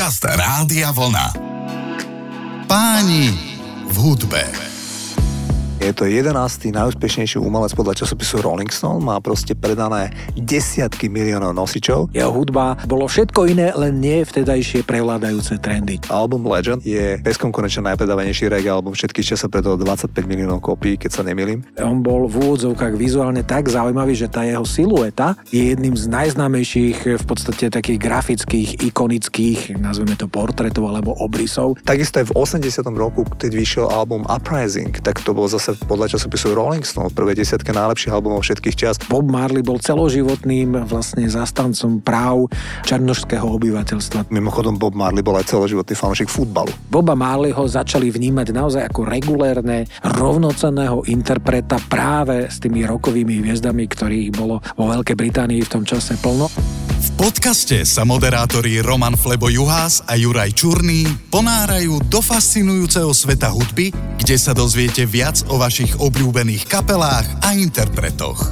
Podcast Rádia Vlna. Páni v hudbe. Je to 11. najúspešnejší umelec podľa časopisu Rolling Stone, má proste predané desiatky miliónov nosičov. Jeho hudba bolo všetko iné, len nie vtedajšie prevládajúce trendy. Album Legend je bezkonkurenčne najpredávanejší reggae album všetkých časov, predalo 25 miliónov kópií, keď sa nemýlim. On bol v úvodzovkách vizuálne tak zaujímavý, že tá jeho silueta je jedným z najznámejších v podstate takých grafických, ikonických, nazveme to portrétov alebo obrysov. Takisto aj v 80. roku, keď vyšiel album Uprising, tak to bol zase podľa časopisu Rolling Stone v prvej desiatke najlepších albumov všetkých čias. Bob Marley bol celoživotným vlastne zastancom práv černošského obyvateľstva. Mimochodom Bob Marley bol aj celoživotný fanúšik futbalu. Boba Marleyho začali vnímať naozaj ako regulérne, rovnocenného interpreta práve s tými rockovými hviezdami, ktorých bolo vo Veľkej Británii v tom čase plno. V podcaste sa moderátori Roman Flebo Juhás a Juraj Čurný ponárajú do fascinujúceho sveta hudby, kde sa dozviete viac o vašich obľúbených kapelách a interpretoch.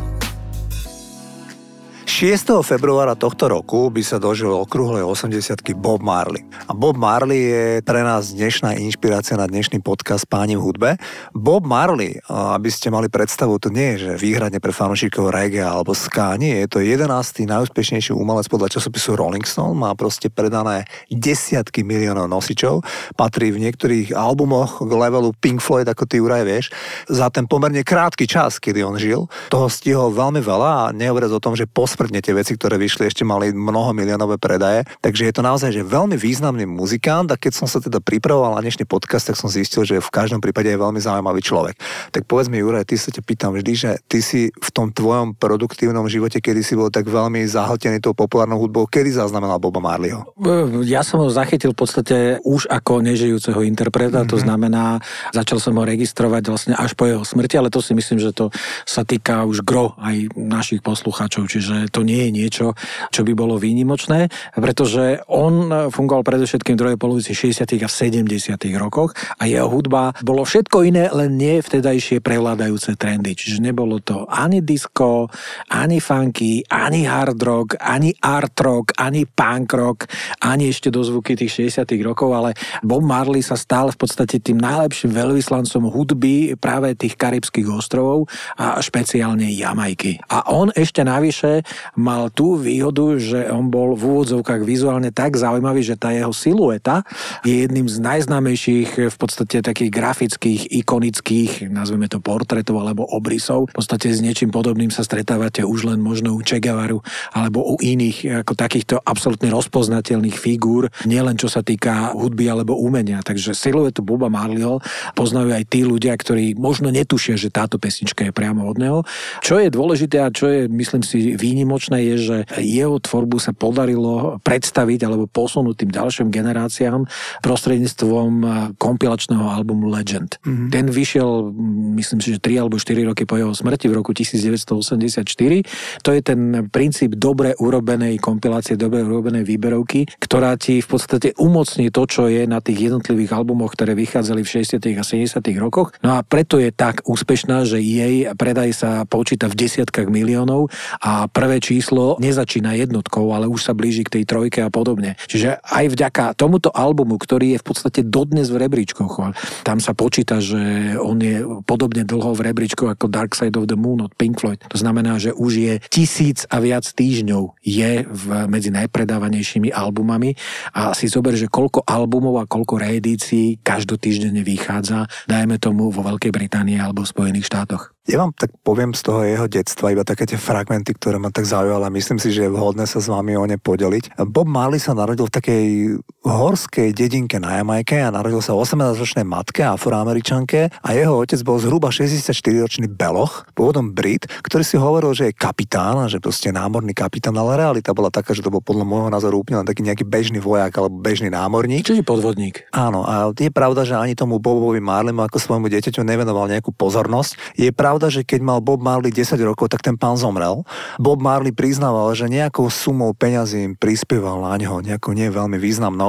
6. februára tohto roku by sa dožil okrúhlej 80-ky Bob Marley. A Bob Marley je pre nás dnešná inšpirácia na dnešný podcast Páni v hudbe. Bob Marley, aby ste mali predstavu, to nie je, že výhradne pre fanúšikov reggae alebo ska, nie, je to 11. najúspešnejší umelec podľa časopisu Rolling Stone, má proste predané desiatky miliónov nosičov, patrí v niektorých albumoch k levelu Pink Floyd, ako ty Juraj vieš. Za ten pomerne krátky čas, kedy on žil, toho stihol veľmi veľa a nehovoriac o tom, že tie veci, ktoré vyšli, ešte mali mnoho miliónové predaje. Takže je to naozaj že veľmi významný muzikant a keď som sa teda pripravoval na dnešný podcast, tak som zistil, že v každom prípade je veľmi zaujímavý človek. Tak povedz mi, Juraj, ty sa ťa pýtam vždy, že ty si v tom tvojom produktívnom živote, kedy si bol tak veľmi zahltený tou populárnou hudbou, kedy zaznamenal Boba Marleyho? Ja som ho zachytil v podstate už ako nežijúceho interpreta, to znamená, začal som ho registrovať vlastne až po jeho smrti, ale to si myslím, že to sa týka už gro aj našich poslucháčov, čiže to nie je niečo, čo by bolo výnimočné, pretože on fungoval predovšetkým v druhej polovici 60. a 70. rokoch a jeho hudba bolo všetko iné, len nie vtedajšie prevládajúce trendy. Čiže nebolo to ani disco, ani funky, ani hard rock, ani art rock, ani punk rock, ani ešte dozvuky tých 60. rokov, ale Bob Marley sa stal v podstate tým najlepším veľvyslancom hudby práve tých Karibských ostrovov a špeciálne Jamajky. A on ešte navyše mal tú výhodu, že on bol v úvodzovkách vizuálne tak zaujímavý, že tá jeho silueta je jedným z najznámejších v podstate takých grafických, ikonických, nazveme to portrétov alebo obrysov. V podstate s niečím podobným sa stretávate už len možno u Che Guevaru alebo u iných ako takýchto absolútne rozpoznateľných figúr, nielen čo sa týka hudby alebo umenia. Takže siluetu Boba Marleyho poznajú aj tí ľudia, ktorí možno netušia, že táto pesnička je priamo od neho. Čo je dôležité a čo je, myslím si, výnimočné je, že jeho tvorbu sa podarilo predstaviť alebo posunúť tým ďalším generáciám prostredníctvom kompilačného albumu Legend. Ten vyšiel, myslím si, že 3 alebo 4 roky po jeho smrti v roku 1984. To je ten princíp dobre urobenej kompilácie, dobre urobenej výberovky, ktorá ti v podstate umocní to, čo je na tých jednotlivých albumoch, ktoré vychádzali v 60. a 70. rokoch. No a preto je tak úspešná, že jej predaj sa počíta v desiatkách miliónov a prvé číslo nezačína jednotkou, ale už sa blíži k tej trojke a podobne. Čiže aj vďaka tomuto albumu, ktorý je v podstate dodnes v rebríčkoch, tam sa počíta, že on je podobne dlho v rebríčku ako Dark Side of the Moon od Pink Floyd. To znamená, že už je 1000 a viac týždňov je medzi najpredávanejšími albumami a si zober, že koľko albumov a koľko reedícií každotýždenne vychádza, dajme tomu vo Veľkej Británii alebo v Spojených štátoch. Ja vám tak poviem z toho jeho detstva iba také tie fragmenty, ktoré ma tak zaujali a myslím si, že je vhodné sa s vami o ne podeliť. Bob Marley sa narodil v takej horskej dedinke na Jamajke a narodil sa 18-ročnej matke afroameričanke a jeho otec bol zhruba 64-ročný beloch, pôvodom Brit, ktorý si hovoril, že je kapitán a že proste námorný kapitán, ale realita bola taká, že to bol podľa môjho názoru úplne len taký nejaký bežný vojak alebo bežný námorník. Čiže podvodník. Áno, a je pravda, že ani tomu Bobovi Marleymu ako svojmu dieťaťu nevenoval nejakú pozornosť. Je pravda, že keď mal Bob Marley 10 rokov, tak ten pán zomrel. Bob Marley priznával, že nejakou sumou peňazí im prispieval na ňo, nejakou nie veľmi významnou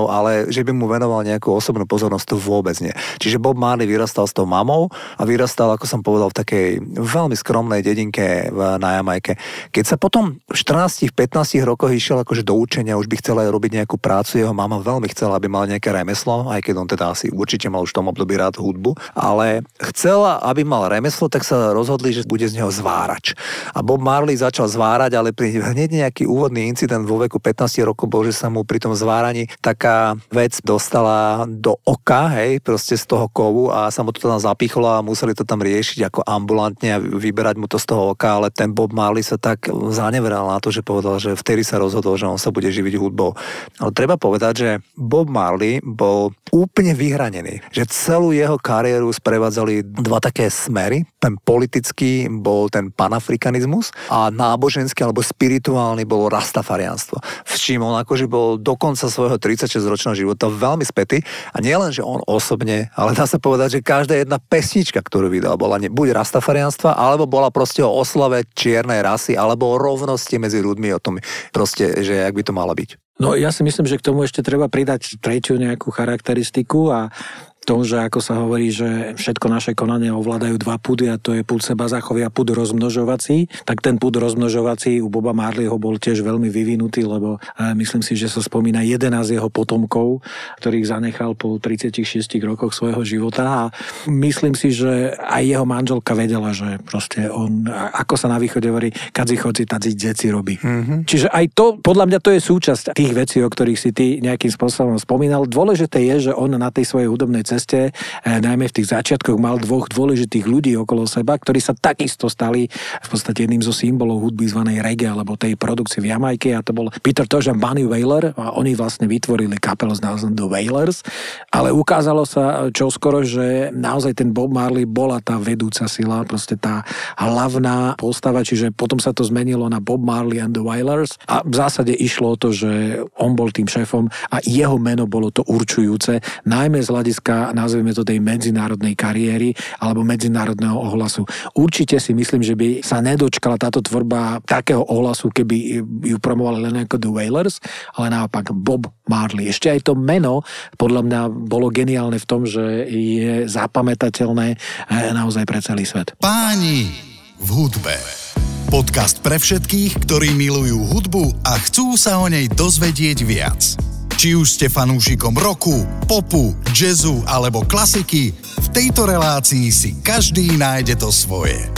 ňou, ale že by mu venoval nejakú osobnú pozornosť, to vôbec nie. Čiže Bob Marley vyrastal s tou mamou a vyrastal, ako som povedal, v takej veľmi skromnej dedinke na Jamajke. Keď sa potom v 14-15 rokoch išiel akože do učenia, už by chcel aj robiť nejakú prácu, jeho mama veľmi chcela, aby mal nejaké remeslo, aj keď on teda asi určite mal už v tom období rád hudbu, ale chcela, aby mal remeslo, tak sa rozhodli, že bude z neho zvárač. A Bob Marley začal zvárať, ale hneď nejaký úvodný incident vo veku 15 rokov bol, že sa mu pri tom zváraní taká vec dostala do oka, hej, proste z toho kovu a sa mu to tam zapichlo a museli to tam riešiť ako ambulantne a vyberať mu to z toho oka, ale ten Bob Marley sa tak zaneveral na to, že povedal, že vtedy sa rozhodol, že on sa bude živiť hudbou. Ale treba povedať, že Bob Marley bol úplne vyhranený, že celú jeho kariéru sprevádzali dva také smery. Ten politický bol ten panafrikanizmus a náboženský alebo spirituálny bol rastafariánstvo. V čím on akože bol do konca svojho 36-ročného života veľmi spätý a nielen, že on osobne, ale dá sa povedať, že každá jedna pesnička, ktorú vydal, bola buď rastafariánstva, alebo bola proste o oslave čiernej rasy, alebo o rovnosti medzi ľuďmi, o tom proste, že jak by to malo byť. No ja si myslím, že k tomu ešte treba pridať tretiu nejakú charakteristiku a to, že ako sa hovorí, že všetko naše konanie ovládajú dva púdy a to je púd sebazachový a púd rozmnožovací, tak ten púd rozmnožovací u Boba Marleyho bol tiež veľmi vyvinutý, lebo myslím si, že sa spomína 11 jeho potomkov, ktorých zanechal po 36 rokoch svojho života a myslím si, že aj jeho manželka vedela, že proste on, ako sa na východe hovorí, kadzi chodzi, tadzi deci robí. Mm-hmm. Čiže aj to, podľa mňa to je súčasť tých vecí, o ktorých si ty nejakým spôsobom spomínal. Dôležité je, že on na tej svojej hudobnej ceste, najmä v tých začiatkoch, mal dvoch dôležitých ľudí okolo seba, ktorí sa takisto stali v podstate jedným zo symbolov hudby zvanej reggae, alebo tej produkcie v Jamajke, a to bol Peter Tosh a Bunny Wailer a oni vlastne vytvorili kapelu s názvom The Wailers, ale ukázalo sa čoskoro, že naozaj ten Bob Marley bola tá vedúca sila, proste tá hlavná postava, čiže potom sa to zmenilo na Bob Marley and the Wailers a v zásade išlo o to, že on bol tým šéfom a jeho meno bolo to určujúce, najmä z hľadiska, nazveme to, tej medzinárodnej kariéry alebo medzinárodného ohlasu. Určite si myslím, že by sa nedočkala táto tvorba takého ohlasu, keby ju promovali len ako The Wailers, ale naopak Bob Marley. Ešte aj to meno podľa mňa bolo geniálne v tom, že je zapamätateľné naozaj pre celý svet. Páni v hudbe. Podcast pre všetkých, ktorí milujú hudbu a chcú sa o nej dozvedieť viac. Či už ste fanúšikom roku, popu, jazzu alebo klasiky, v tejto relácii si každý nájde to svoje.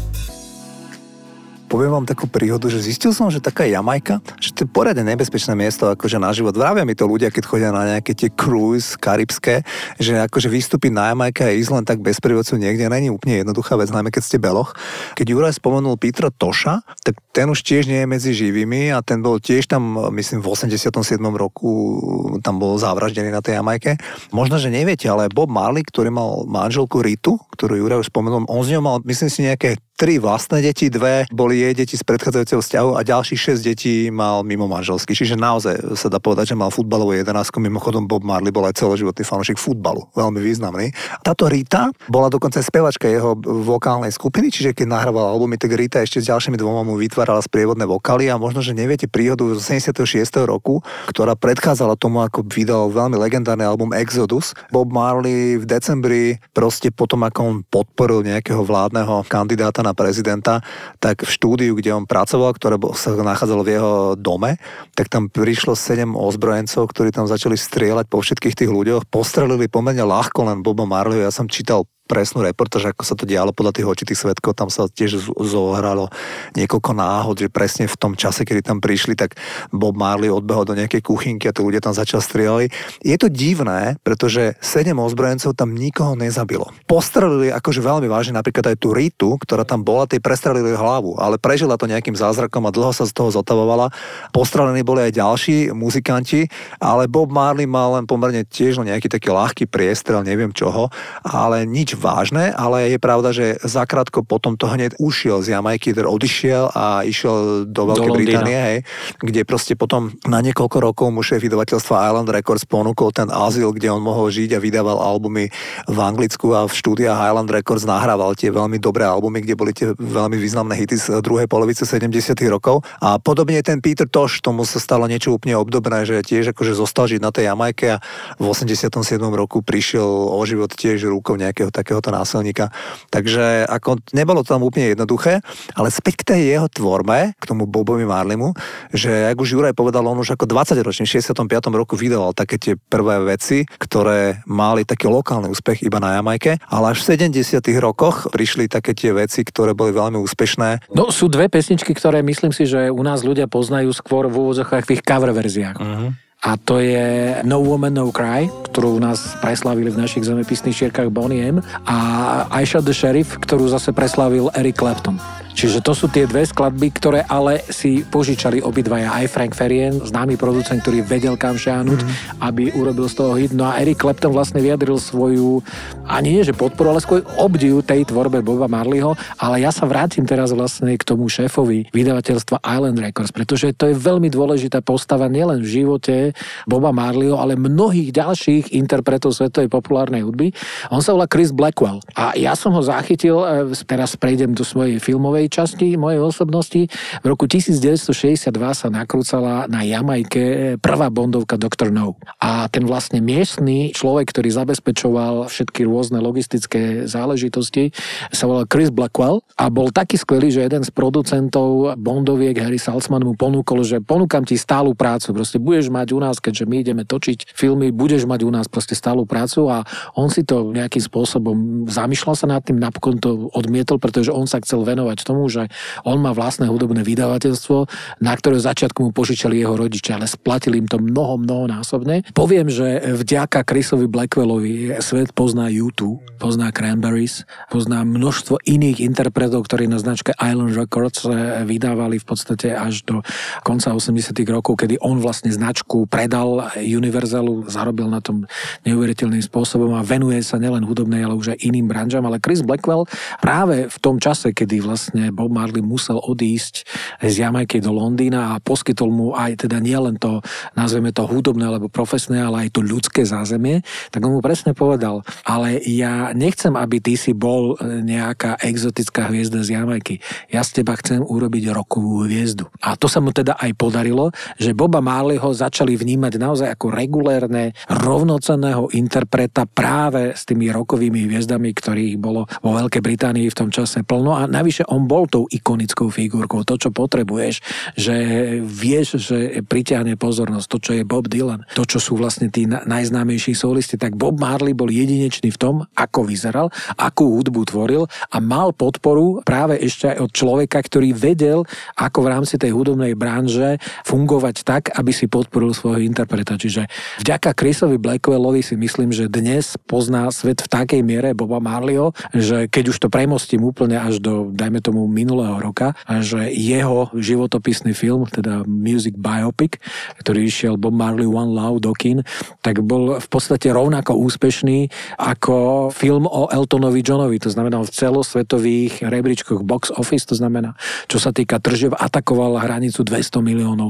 Poviem vám takú príhodu, že zistil som, že taká Jamajka, že to je poriadne nebezpečné miesto akože na život. Vravia mi to ľudia, keď chodia na nejaké tie cruise karibské, že akože vystúpiť na Jamajke a ísť len tak bez prievodcu niekde není úplne jednoduchá vec, najmä keď ste beloch. Keď Juraj spomenul Petra Tosha, tak ten už tiež nie je medzi živými a ten bol tiež tam, myslím, v 87. roku tam bol zavraždený na tej Jamajke. Možno, že neviete, ale Bob Marley, ktorý mal manželku Ritu, ktorú Juraj už spomenul, on z ňou mal, myslím si, nejaké 3 vlastné deti, 2 boli jej deti z predchádzajúceho vzťahu a ďalších 6 detí mal mimo manželský. Čiže naozaj sa dá povedať, že mal futbalovú 11. Mimochodom Bob Marley bol aj celoživotný fanúšik futbalu, veľmi významný. Táto Rita bola dokonca spevačka jeho vokálnej skupiny, čiže keď nahrávala albumy, tak Rita ešte s ďalšími dvoma mu vytvárala sprievodné vokály a možno, že neviete príhodu z 76. roku, ktorá predchádzala tomu, ako vydal veľmi legendárny album Exodus. Bob Marley v decembri proste potom, ako on podporil nejakého vládneho kandidáta na prezidenta, tak v štúdiu, kde on pracoval, ktoré sa nachádzalo v jeho dome, tak tam prišlo 7 ozbrojencov, ktorí tam začali strieľať po všetkých tých ľuďoch. Postrelili pomerne ľahko len Boba Marleyho. Ja som čítal presnú reportáž, ako sa to dialo podľa tých očitých svedkov, tam sa tiež zohralo niekoľko náhod, že presne v tom čase, kedy tam prišli, tak Bob Marley odbehol do nejakej kuchynky a tí ľudia tam začali strieľať. Je to divné, pretože 7 ozbrojencov tam nikoho nezabilo. Postrelili akože veľmi vážne napríklad aj tú Ritu, ktorá tam bola, tej prestrelili hlavu, ale prežila to nejakým zázrakom a dlho sa z toho zotavovala. Postrelení boli aj ďalší muzikanti, ale Bob Marley mal len pomerne tiež nejaký taký ľahký priestrel, neviem čoho, ale nič nič vážne, ale je pravda, že zakrátko potom to hneď ušiel z Jamajky, odišiel a išiel do Veľkej Británie, hej, kde proste potom na niekoľko rokov mu šéf vydavateľstva Island Records ponúkol ten azyl, kde on mohol žiť a vydával albumy v Anglicku a v štúdiách Island Records nahrával tie veľmi dobré albumy, kde boli tie veľmi významné hity z druhej polovice 70. rokov. A podobne ten Peter Tosh, tomu sa stalo niečo úplne obdobné, že tiež akože zostal žiť na tej Jamajke a v 87. roku prišiel o život tiež rukou nejakého takéhoto násilníka. Takže ako nebolo to tam úplne jednoduché, ale späť k tej jeho tvorbe, k tomu Bobovi Marleymu, že ako už Juraj povedal, on už ako 20-ročný, v 65. roku vydával také tie prvé veci, ktoré mali taký lokálny úspech iba na Jamajke, ale až v 70. rokoch prišli také tie veci, ktoré boli veľmi úspešné. No sú dve pesničky, ktoré myslím si, že u nás ľudia poznajú skôr v úvodzovkách v ich cover verziách. A to je No Woman, No Cry, ktorú u nás preslavili v našich zemepisných šírkach Boney M, a I Shot the Sheriff, ktorú zase preslavil Eric Clapton. Čiže to sú tie dve skladby, ktoré ale si požičali obidvaja. Aj Frank Farian, známy producent, ktorý vedel kam šiahnuť, aby urobil z toho hit. No a Eric Clapton vlastne vyjadril svoju, ani nie že podporu, ale skôr obdiv tej tvorbe Boba Marleyho. Ale ja sa vrátim teraz vlastne k tomu šéfovi vydavateľstva Island Records, pretože to je veľmi dôležitá postava nielen v živote Boba Marleyho, ale mnohých ďalších interpretov svetovej populárnej hudby. On sa volá Chris Blackwell. A ja som ho zachytil, teraz prejdem do svojej filmovej časti mojej osobnosti. V roku 1962 sa nakrúcala na Jamajke prvá bondovka Dr. No. A ten vlastne miestny človek, ktorý zabezpečoval všetky rôzne logistické záležitosti, sa volal Chris Blackwell a bol taký skvelý, že jeden z producentov bondoviek, Harry Saltzman, mu ponúkol, že ponúkam ti stálu prácu. Proste budeš mať u nás, keďže my ideme točiť filmy, budeš mať u nás proste stálu prácu, a on si to nejakým spôsobom zamýšľal sa nad tým, napokon to odmietol, pretože on sa chcel venovať tomu, že on má vlastné hudobné vydavateľstvo, na ktoré začiatku mu požičali jeho rodičia, ale splatili im to mnohonásobne. Poviem, že vďaka Chrisovi Blackwellovi svet pozná U2, pozná Cranberries, pozná množstvo iných interpretov, ktorí na značke Island Records vydávali v podstate až do konca 80. rokov, kedy on vlastne značku predal Universalu, zarobil na tom neuveriteľným spôsobom a venuje sa nielen hudobnej, ale už aj iným branžam. Ale Chris Blackwell práve v tom čase, kedy vlastne Bob Marley musel odísť z Jamajky do Londýna a poskytol mu aj teda nielen to, nazveme to hudobné alebo profesné, ale aj to ľudské zázemie, tak on mu presne povedal, ale ja nechcem, aby ty si bol nejaká exotická hviezda z Jamajky. Ja z teba chcem urobiť rockovú hviezdu. A to sa mu teda aj podarilo, že Boba Marleyho začali vnímať naozaj ako regulérne, rovnocenného interpreta práve s tými rockovými hviezdami, ktorých bolo vo Veľkej Británii v tom čase plno, a navyše on bol tou ikonickou figurkou. To, čo potrebuješ, že vieš, že pritiahne pozornosť, to, čo je Bob Dylan, to, čo sú vlastne tí najznámejší solisti, tak Bob Marley bol jedinečný v tom, ako vyzeral, akú hudbu tvoril a mal podporu práve ešte aj od človeka, ktorý vedel, ako v rámci tej hudobnej branže fungovať tak, aby si podporil svojho interpreta. Čiže vďaka Chrisovi Blackwellovi si myslím, že dnes pozná svet v takej miere Boba Marleyho, že keď už to premostím úplne až do, dajme tomu, minulého roka, že jeho životopisný film, teda music biopic, ktorý išiel Bob Marley One Love do kín, tak bol v podstate rovnako úspešný ako film o Eltonovi Johnovi, to znamená v celosvetových rebríčkoch box office, to znamená, čo sa týka tržiev, atakoval hranicu $200 miliónov.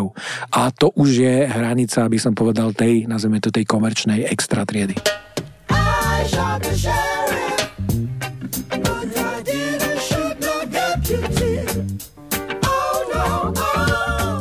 A to už je hranica, aby som povedal, tej, nazveme to, tej komerčnej extra triedy. I shot the sheriff, but I didn't shoot no deputy. Oh no, oh.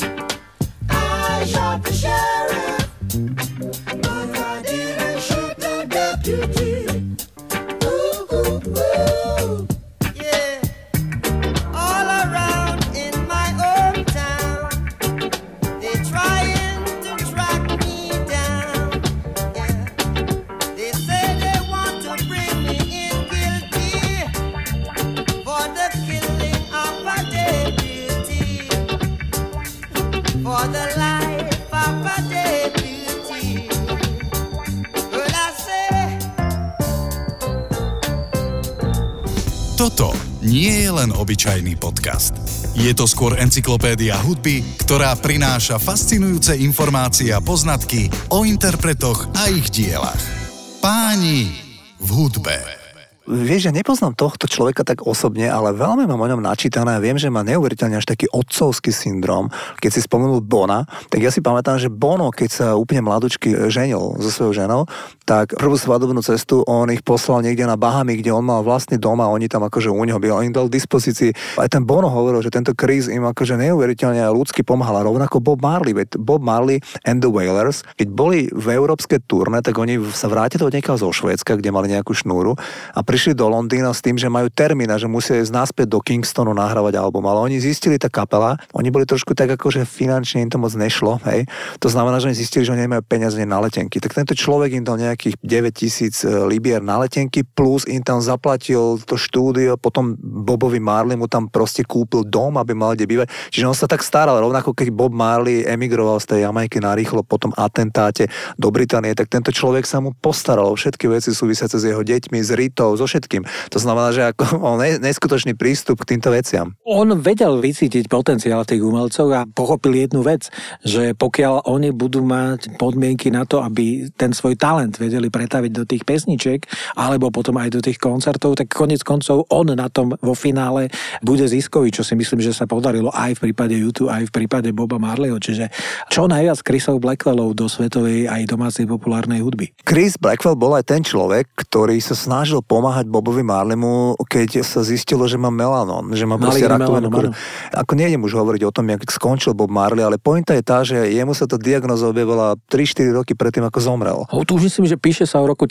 I shot the sheriff, but I didn't shoot no deputy. Ooh, ooh, ooh. Yeah. All around in my hometown, they trying to track me down. Yeah. They say they want to bring me in guilty for the killing of a deputy, for the life of a deputy. Well, I say... Toto nie je len obyčajný podcast. Je to skôr encyklopédia hudby, ktorá prináša fascinujúce informácie a poznatky o interpretoch a ich dielach. Páni v hudbe. Vieš, ja nepoznám tohto človeka tak osobne, ale veľmi mám o ňom načítané a viem, že má neuveriteľne až taký otcovský syndrom. Keď si spomenul Bona, tak ja si pamätám, že Bono, keď sa úplne mladúčky ženil so svojou ženou, tak prvú svadobnú cestu on ich poslal niekde na Bahamy, kde on mal vlastný dom a oni tam akože u neho byli. On im dal k dispozícii. Aj ten Bono hovoril, že tento Chris im akože neuveriteľne ľudsky pomáhal. A rovnako Bob Marley, veď Bob Marley and the Wailers, keď boli v európske turné, tak oni sa vrátili od niekiaľ zo Švédska, kde mali nejakú šnúru a prišli do Londýna s tým, že majú termín a že musia ísť naspäť do Kingstonu nahrávať album. Ale oni zistili, tá kapela, oni boli trošku tak akože finančne im to moc nešlo, hej. To znamená, že oni zistili, že oni nemajú peniaze na letenky. Tak tento človek im dal nejakých 9,000 libier na letenky, plus im tam zaplatil to štúdio, potom Bobovi Marley mu tam proste kúpil dom, aby mal kde bývať. Čiže on sa tak staral, rovnako keď Bob Marley emigroval z tej Jamajky narýchlo po tom atentáte do Británie, tak tento človek sa mu postaral o všetky veci súvisiace s jeho deťmi, s Ritou, so všetkým. To znamená, že ako on neskutočný prístup k týmto veciam. On vedel vycítiť potenciál tých umelcov a pochopil jednu vec, že pokiaľ oni budú mať podmienky na to, aby ten svoj talent vedeli pretaviť do tých pesničiek, alebo potom aj do tých koncertov, tak konec koncov on na tom vo finále bude ziskový, čo si myslím, že sa podarilo aj v prípade U2, aj v prípade Boba Marleyho. Čiže čo najviac Chrisov Blackwellov do svetovej aj domácej populárnej hudby. Chris Blackwell bol aj ten človek, ktorý sa snažil pomáhať Bobovi Marleymu, keď sa zistilo, že má melanón, že má proste rakovinu. Ako nejdem už hovoriť o tom, jak skončil Bob Marley, ale pointa je tá, že jemu sa tá diagnóza objavila 3-4 roky predtým, ako zomrel. Tu už myslím, že píše sa o roku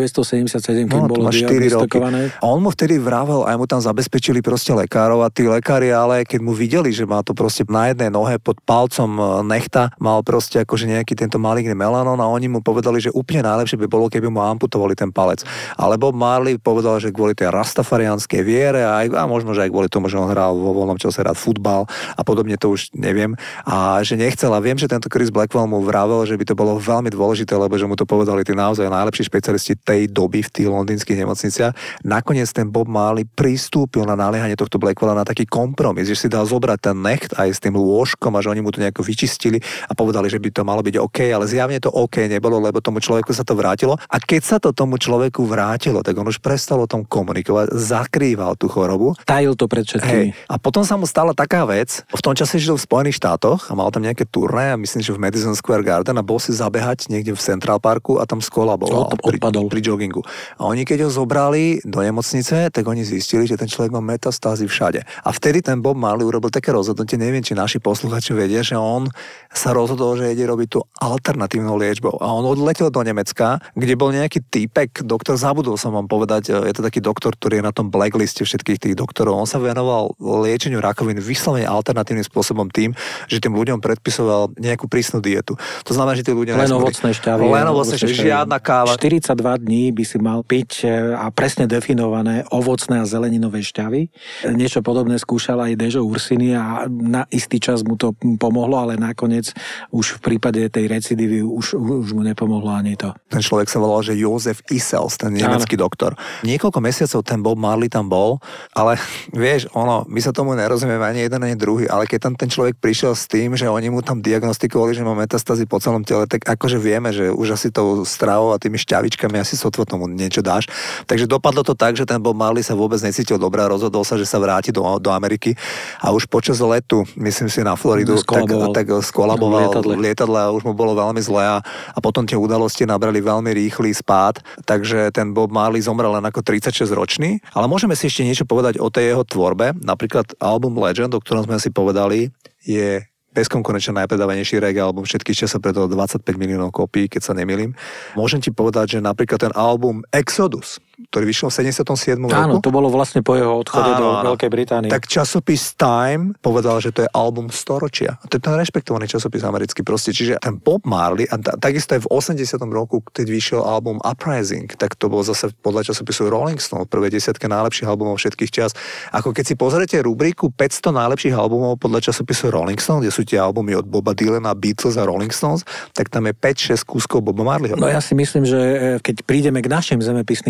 1977, keď bolo diagnostikované. A on mu vtedy vravel, aj mu tam zabezpečili proste lekárov a tí lekári, ale keď mu videli, že má to proste na jednej nohe pod palcom nechta, mal proste akože nejaký tento maligný melanón a oni mu povedali, že úplne najlepšie by bolo, keby mu amputovali ten palec. Ale Bob Marley povedal, že kvôli tej rastafariánskej viere a možno, že aj kvôli tomu, že on hral vo voľnom čase rád futbal a podobne, to už neviem, a že nechcel. A viem, že tento Chris Blackwell mu vravel, že by to bolo veľmi dôležité, lebo že mu to povedali tí naozaj najlepší špecialisti tej doby v tých londýnskych nemocniciach. Nakoniec ten Bob Marley pristúpil na naliehanie tohto Blackwella na taký kompromis, že si dal zobrať ten necht aj s tým lôžkom a že oni mu to nejako vyčistili a povedali, že by to malo byť OK, ale zjavne to OK nebolo, lebo tomu človeku sa to vrátilo. A keď sa to tomu človeku vrátilo, tak on už prestal o tom komunikovať, zakrýval tú chorobu. Tajil to pred všetkými. A potom sa mu stala taká vec, v tom čase žil v Spojených štátoch a mal tam nejaké turné a myslím, že v Madison Square Garden a bol si zabehať niekde v Central Parku a tam skolaboval pri joggingu. A oni keď ho zobrali do nemocnice, tak oni zistili, že ten človek má metastázy všade. A vtedy ten Bob Marley urobil také rozhodnutie, neviem, či naši posluchači vedia, že on sa rozhodol, že ide robiť tú alternatívnou liečbou. A on odletel do Nemecka, kde bol nejaký týpek, doktor, zabudol som vám povedať, je to taký doktor, ktorý je na tom blackliste všetkých tých doktorov. On sa venoval liečeniu rakoviny vyslovene alternatívnym spôsobom tým, že tým ľuďom predpisoval nejakú prísnu dietu. To znamená, že tí ľudia len ovocné šťavy. Len ovocné šťavy, žiadna káva. 42 dní by si mal piť a presne definované ovocné a zeleninové šťavy. Niečo podobné skúšal aj Dežo Ursini a na istý čas mu to pomohlo, ale nakoniec už v prípade tej recidívy už mu nepomohlo ani to. Ten človek sa volal, že Josef Issels, ten nemecký doktor. Niekoľko mesiacov ten Bob Marley tam bol, ale vieš, my sa tomu nerozumieme ani jeden, ani druhý, ale keď tam ten človek prišiel s tým, že oni mu tam diagnostikovali, že má metastázy po celom tele, tak akože vieme, že už asi tou stravou a tými šťavičkami asi sotva tomu niečo dáš. Takže dopadlo to tak, že ten Bob Marley sa vôbec necítil dobre a rozhodol sa, že sa vráti do Ameriky a už počas letu, myslím si na Floridu, tak skolaboval v lietadle a už mu bolo veľmi zle a potom tie udalosti nabrali veľmi rýchly spád, takže ten Bob Marley zomrel len ako 36-ročný, ale môžeme si ešte niečo povedať o tej jeho tvorbe. Napríklad album Legend, o ktorom sme si povedali, je bezkonkurenčne najpredávanejší reggae album všetkých časov, predalo 25 miliónov kópií, keď sa nemýlim. Môžem ti povedať, že napríklad ten album Exodus, ktorý vyšiel v 77. roku. Áno, to bolo vlastne po jeho odchode do Veľkej Británie. Tak časopis Time povedal, že to je album storočia. To je ten rešpektovaný časopis americký proste. Čiže ten Bob Marley, a takisto aj v 80. roku, keď vyšiel album Uprising, tak to bol zase podľa časopisu Rolling Stone, prvé 10 najlepších albumov všetkých čas. Ako keď si pozriete rubriku 500 najlepších albumov podľa časopisu Rolling Stone, kde sú tie albumy od Boba Dylana, Beatles a Rolling Stones, tak tam je 5-6 kúskov Boba Marleyho. No ja si myslím, že keď prídeme k našim zemepisným šírkam,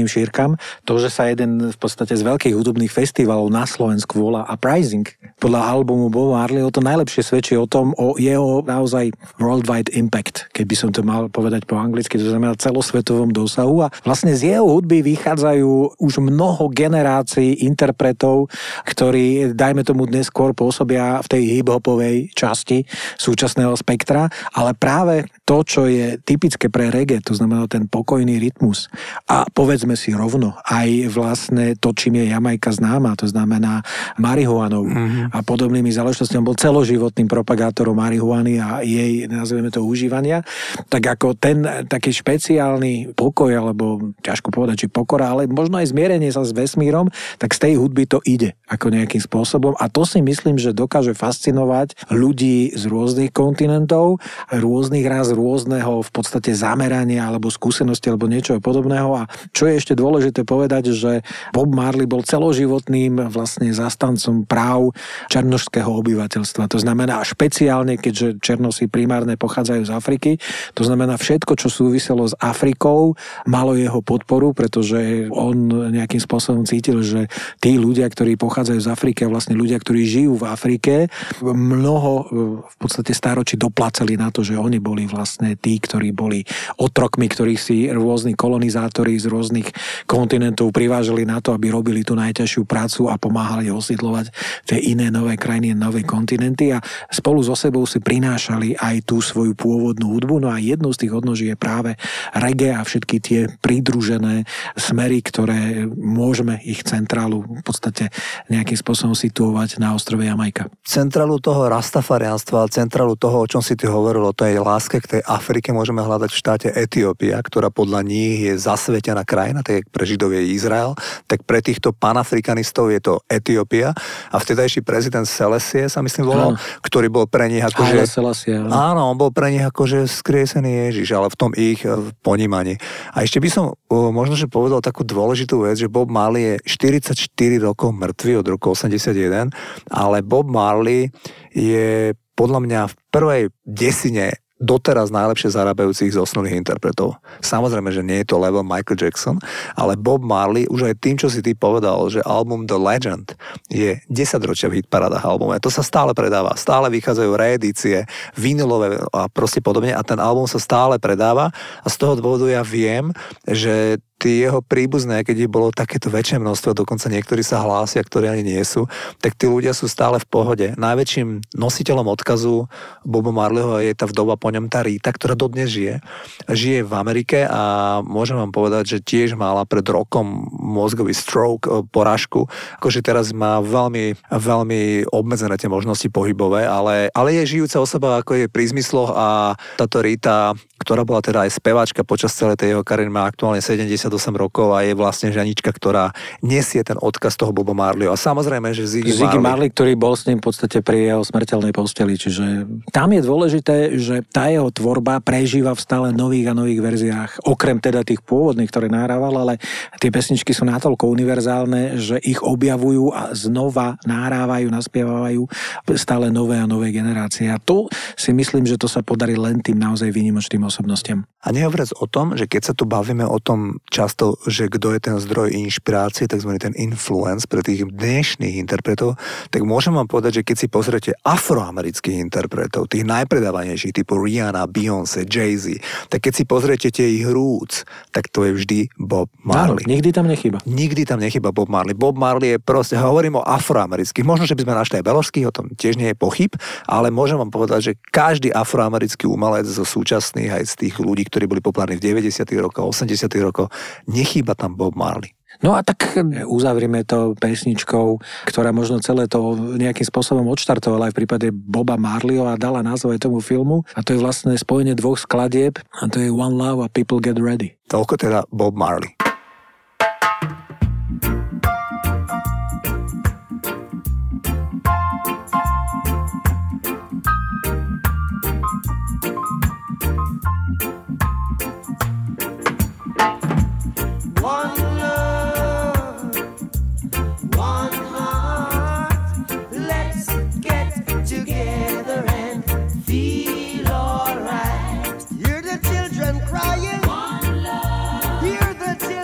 niekam. To, že sa jeden v podstate z veľkých hudobných festivalov na Slovensku volá Uprising, podľa albumu Boba Marleyho, to najlepšie svedčí o tom, o jeho naozaj worldwide impact, keby som to mal povedať po anglicky, to znamená celosvetovom dosahu. A vlastne z jeho hudby vychádzajú už mnoho generácií interpretov, ktorí, dajme tomu, dnes skôr pôsobia v tej hip-hopovej časti súčasného spektra, ale práve to, čo je typické pre reggae, to znamená ten pokojný rytmus a povedzme si rovno, aj vlastne to, čím je Jamajka známa, to znamená marihuanou a podobnými záležitostiami. On bol celoživotným propagátorom marihuany a jej, nazveme to, užívania. Tak ako ten taký špeciálny pokoj, alebo ťažko povedať, či pokora, ale možno aj zmierenie sa s vesmírom, tak z tej hudby to ide ako nejakým spôsobom. A to si myslím, že dokáže fascinovať ľudí z rôznych kontinentov, rôznych ráz, rôzneho v podstate zamerania alebo skúsenosti alebo niečo podobného. A čo je ešte dôležité povedať, že Bob Marley bol celoživotným vlastne zastancom práv černošského obyvateľstva. To znamená špeciálne, keďže černosi primárne pochádzajú z Afriky, to znamená všetko, čo súviselo s Afrikou, malo jeho podporu, pretože on nejakým spôsobom cítil, že tí ľudia, ktorí pochádzajú z Afriky a vlastne ľudia, ktorí žijú v Afrike, mnoho v podstate stáročí doplácali na to, že oni boli vlastne tí, ktorí boli otrokmi, ktorých si rôzni kolonizátori z rôznych kontinentov privážali na to, aby robili tú najťažšiu prácu a pomáhali osídlovať tie iné nové krajiny, nové kontinenty a spolu so sebou si prinášali aj tú svoju pôvodnú hudbu. No a jednou z tých odnoží je práve reggae a všetky tie pridružené smery, ktoré môžeme ich centrálu v podstate nejakým spôsobom situovať na ostrove Jamajka. Centrálu toho rastafarianstva, centrálu toho, o čom si ty hovoril, o tej láske k tej Afrike, môžeme hľadať v štáte Etiópia, ktorá podľa nich je zasvetená krajina, tak pre Židov je Izrael, tak pre týchto panafrikanistov je to Etiópia a vtedajší prezident Selassie sa myslím volal, ktorý bol pre nich akože... Áno, on bol pre nich akože skriesený Ježiš, ale v tom ich ponímaní. A ešte by som možno, že povedal takú dôležitú vec, že Bob Marley je 44 rokov mŕtvy od roku 81, ale Bob Marley je podľa mňa v prvej desine doteraz najlepšie zarábajúcich zosnulých interpretov. Samozrejme, že nie je to level Michael Jackson, ale Bob Marley, už aj tým, čo si ty povedal, že album The Legend je 10 ročia v hitparádach albume. To sa stále predáva. Stále vychádzajú reedície, vinylové a proste podobne a ten album sa stále predáva a z toho dôvodu ja viem, že tí jeho príbuzné, keď ich bolo takéto väčšie množstvo, dokonca niektorí sa hlásia, ktorí ani nie sú, tak tí ľudia sú stále v pohode. Najväčším nositeľom odkazu Boba Marleyho je tá vdova po ňom, tá Rita, ktorá dodnes žije. Žije v Amerike a môžem vám povedať, že tiež mala pred rokom mozgový stroke, porážku. Akože teraz má veľmi, veľmi obmedzené tie možnosti pohybové, ale je žijúca osoba, ako je pri zmysloch a táto Rita, ktorá bola teda aj speváčka počas celej tej jeho kariéry, má aktuálne 78 rokov a je vlastne ženička, ktorá nesie ten odkaz toho Boba Marleyho. A samozrejme, že Ziggy Marley, ktorý bol s ním v podstate pri jeho smrteľnej posteli. Čiže tam je dôležité, že tá jeho tvorba prežíva v stále nových a nových verziách. Okrem teda tých pôvodných, ktoré nahrával, ale tie pesničky sú natoľko univerzálne, že ich objavujú a znova nahrávajú, naspievajú stále nové a nové generácie. A to si myslím, že to sa podarí len tým naozaj výnimočným osobnostiam. A nehovoriac o tom, že keď sa tu bavíme o tom často, že kto je ten zdroj inšpirácie, takzvaný ten influence pre tých dnešných interpretov, tak môžem vám povedať, že keď si pozriete afroamerických interpretov, tých najpredávanejších typu Rihanna, Beyoncé, Jay-Z, tak keď si pozriete tie ich roots, tak to je vždy Bob Marley. Áno, nikdy tam nechýba. Nikdy tam nechýba Bob Marley. Bob Marley je proste, hovorím o afroamerických, možno, že by sme našli aj beložských, o tom tiež nie je pochyb, ale môžem vám povedať, že každý afroamerický umelec zo súčasných aj z tých ľudí, ktorí boli populárni v 90. rokoch, 80. rokoch, nechýba tam Bob Marley. No a tak uzavrieme to pesničkou, ktorá možno celé to nejakým spôsobom odštartovala aj v prípade Boba Marleyho a dala názov aj tomu filmu. A to je vlastne spojenie dvoch skladieb a to je One Love a People Get Ready. Toľko teda Bob Marley. Crying, hear the children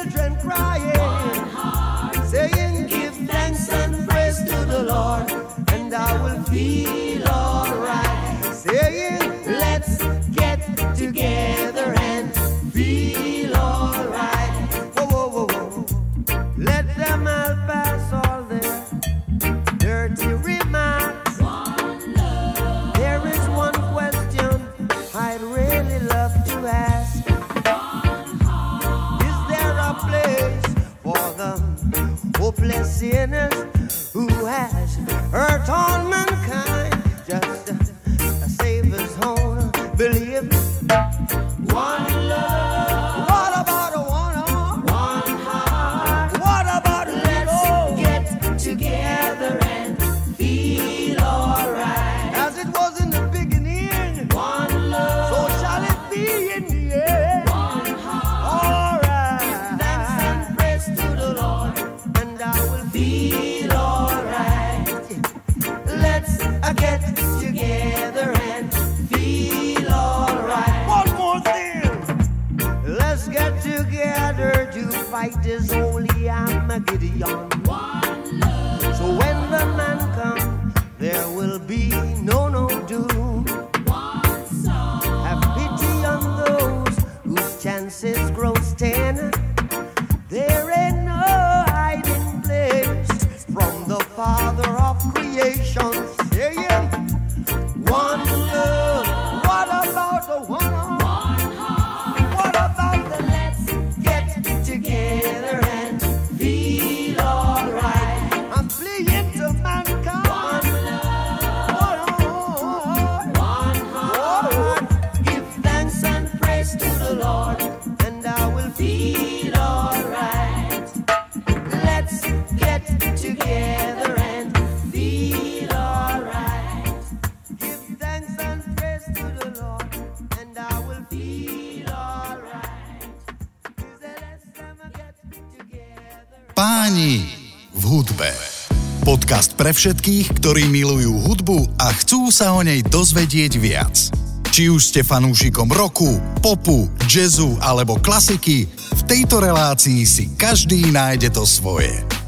hopeless sinners who has hurt on mankind. Just a Savior's own believe. One love. What about a one heart? One heart. What about let's get together and feel alright. As it was in the beginning. One love. So shall it be in the end. One heart. Alright. Thanks and praise to the Lord, and I will feel alright. Let's get together and feel alright. One more thing. Let's get together to fight this holy Armageddon. One love. So when the man comes, there will be no doom. One song. Have pity on those whose chances grow thin. There ain't no hiding place from the Father of creation. Say it. One love. What about the one heart? What about the let's get together and feel alright? I'm fleeing to mankind. One love. One heart. Give thanks and praise to the Lord, and I will feel alright. Let's get together and feel alright. Give thanks and praise to the Lord, and I will feel alright. Let's get together. Páni v hudbe. Podcast pre všetkých, ktorí milujú hudbu a chcú sa o nej dozvedieť viac. Či už ste fanúšikom roku, popu, jazzu alebo klasiky, v tejto relácii si každý nájde to svoje.